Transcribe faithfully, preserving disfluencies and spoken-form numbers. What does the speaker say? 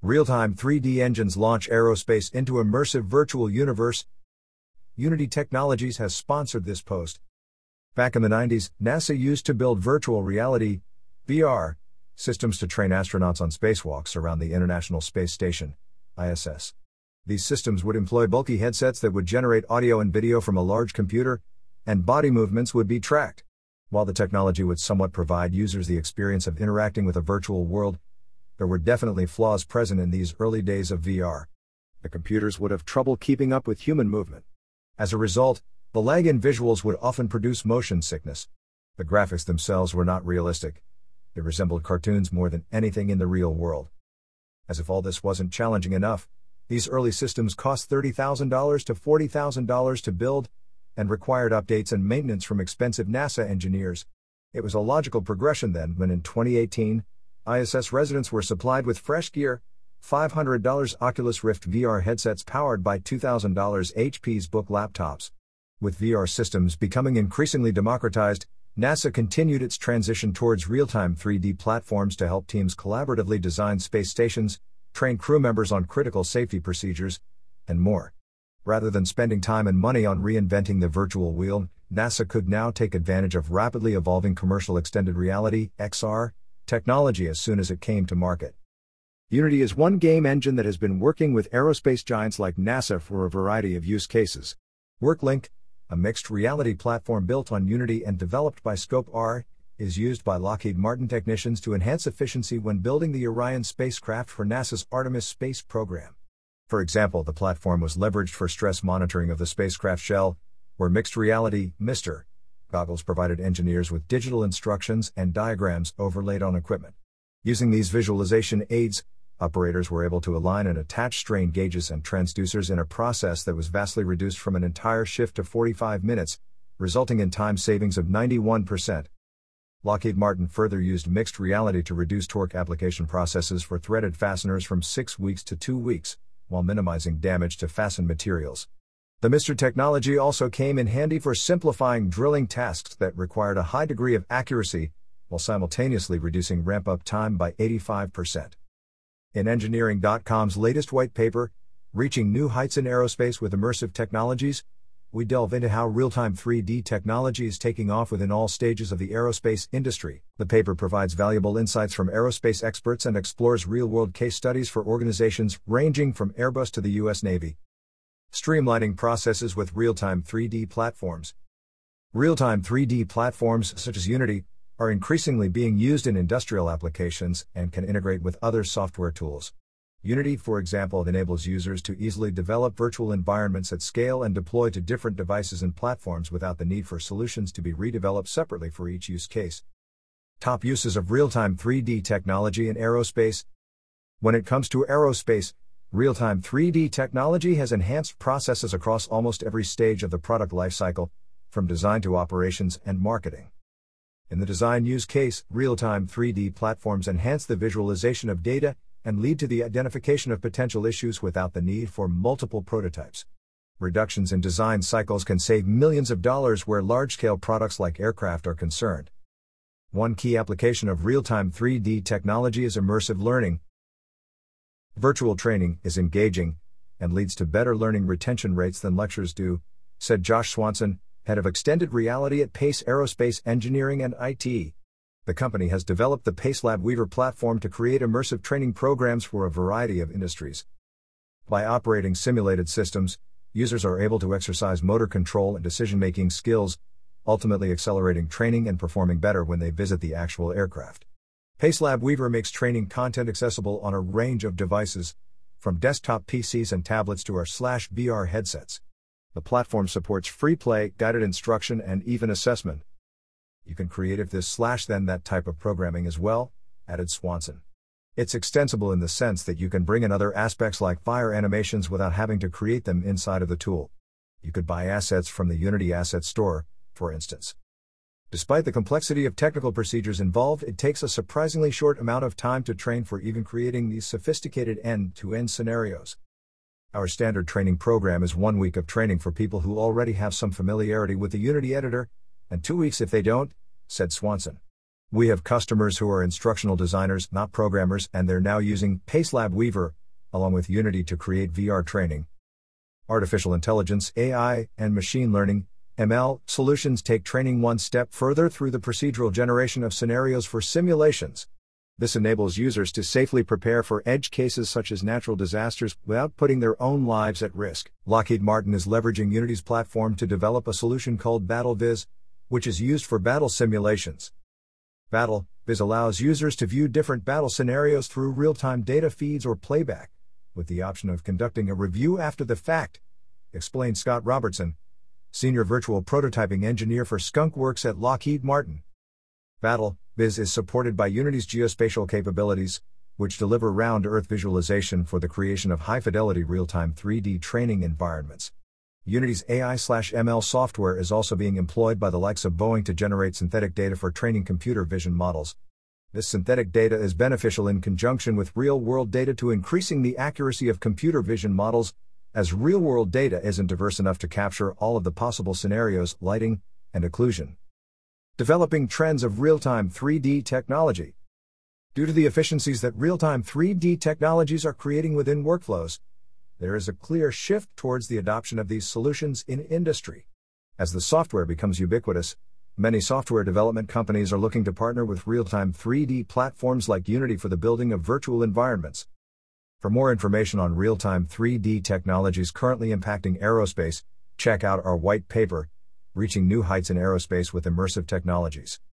Real-time three D engines launch aerospace into immersive virtual universe. Unity Technologies has sponsored this post. Back in the nineties, NASA used to build virtual reality, V R, systems to train astronauts on spacewalks around the International Space Station, I S S. These systems would employ bulky headsets that would generate audio and video from a large computer, and body movements would be tracked. While the technology would somewhat provide users the experience of interacting with a virtual world, there were definitely flaws present in these early days of V R. The computers would have trouble keeping up with human movement. As a result, the lag in visuals would often produce motion sickness. The graphics themselves were not realistic. They resembled cartoons more than anything in the real world. As if all this wasn't challenging enough, these early systems cost thirty thousand dollars to forty thousand dollars to build, and required updates and maintenance from expensive NASA engineers. It was a logical progression then when in twenty eighteen, I S S residents were supplied with fresh gear, five hundred dollars Oculus Rift V R headsets powered by two thousand dollars H P's Book laptops. With V R systems becoming increasingly democratized, NASA continued its transition towards real-time three D platforms to help teams collaboratively design space stations, train crew members on critical safety procedures, and more. Rather than spending time and money on reinventing the virtual wheel, NASA could now take advantage of rapidly evolving commercial extended reality, X R, technology as soon as it came to market. Unity is one game engine that has been working with aerospace giants like NASA for a variety of use cases. WorkLink, a mixed reality platform built on Unity and developed by Scope R, is used by Lockheed Martin technicians to enhance efficiency when building the Orion spacecraft for NASA's Artemis space program. For example, the platform was leveraged for stress monitoring of the spacecraft shell, where mixed reality, MiSTer, goggles provided engineers with digital instructions and diagrams overlaid on equipment. Using these visualization aids, operators were able to align and attach strain gauges and transducers in a process that was vastly reduced from an entire shift to forty-five minutes, resulting in time savings of ninety-one percent. Lockheed Martin further used mixed reality to reduce torque application processes for threaded fasteners from six weeks to two weeks, while minimizing damage to fastened materials. The MiSTer technology also came in handy for simplifying drilling tasks that required a high degree of accuracy, while simultaneously reducing ramp-up time by eighty-five percent. In Engineering dot com's latest white paper, Reaching New Heights in Aerospace with Immersive Technologies, we delve into how real-time three D technology is taking off within all stages of the aerospace industry. The paper provides valuable insights from aerospace experts and explores real-world case studies for organizations ranging from Airbus to the U S Navy. Streamlining processes with real-time three D platforms. Real-time three D platforms such as Unity are increasingly being used in industrial applications and can integrate with other software tools. Unity, for example, enables users to easily develop virtual environments at scale and deploy to different devices and platforms without the need for solutions to be redeveloped separately for each use case. Top uses of real-time three D technology in aerospace. When it comes to aerospace, real-time three D technology has enhanced processes across almost every stage of the product lifecycle, from design to operations and marketing. In the design use case, real-time three D platforms enhance the visualization of data and lead to the identification of potential issues without the need for multiple prototypes. Reductions in design cycles can save millions of dollars where large-scale products like aircraft are concerned. One key application of real-time three D technology is immersive learning. Virtual training is engaging and leads to better learning retention rates than lectures do, said Josh Swanson, head of extended reality at Pace Aerospace Engineering and I T. The company has developed the PaceLab Weaver platform to create immersive training programs for a variety of industries. By operating simulated systems, users are able to exercise motor control and decision-making skills, ultimately accelerating training and performing better when they visit the actual aircraft. PaceLab Weaver makes training content accessible on a range of devices, from desktop P Cs and tablets to our slash V R headsets. The platform supports free play, guided instruction, and even assessment. You can create if this slash then that type of programming as well, added Swanson. It's extensible in the sense that you can bring in other aspects like fire animations without having to create them inside of the tool. You could buy assets from the Unity Asset Store, for instance. Despite the complexity of technical procedures involved, it takes a surprisingly short amount of time to train for even creating these sophisticated end-to-end scenarios. Our standard training program is one week of training for people who already have some familiarity with the Unity editor, and two weeks if they don't, said Swanson. We have customers who are instructional designers, not programmers, and they're now using PaceLab Weaver, along with Unity to create V R training. Artificial intelligence, A I, and machine learning, M L, solutions take training one step further through the procedural generation of scenarios for simulations. This enables users to safely prepare for edge cases such as natural disasters without putting their own lives at risk. Lockheed Martin is leveraging Unity's platform to develop a solution called BattleViz, which is used for battle simulations. BattleViz allows users to view different battle scenarios through real-time data feeds or playback, with the option of conducting a review after the fact, explained Scott Robertson, Senior Virtual Prototyping Engineer for Skunkworks at Lockheed Martin. BattleViz is supported by Unity's geospatial capabilities, which deliver round-Earth visualization for the creation of high-fidelity real-time three D training environments. Unity's A I/M L software is also being employed by the likes of Boeing to generate synthetic data for training computer vision models. This synthetic data is beneficial in conjunction with real-world data to increasing the accuracy of computer vision models, as real-world data isn't diverse enough to capture all of the possible scenarios, lighting, and occlusion. Developing trends of real-time three D technology. Due to the efficiencies that real-time three D technologies are creating within workflows, there is a clear shift towards the adoption of these solutions in industry. As the software becomes ubiquitous, many software development companies are looking to partner with real-time three D platforms like Unity for the building of virtual environments. For more information on real-time three D technologies currently impacting aerospace, check out our white paper, Reaching New Heights in Aerospace with Immersive Technologies.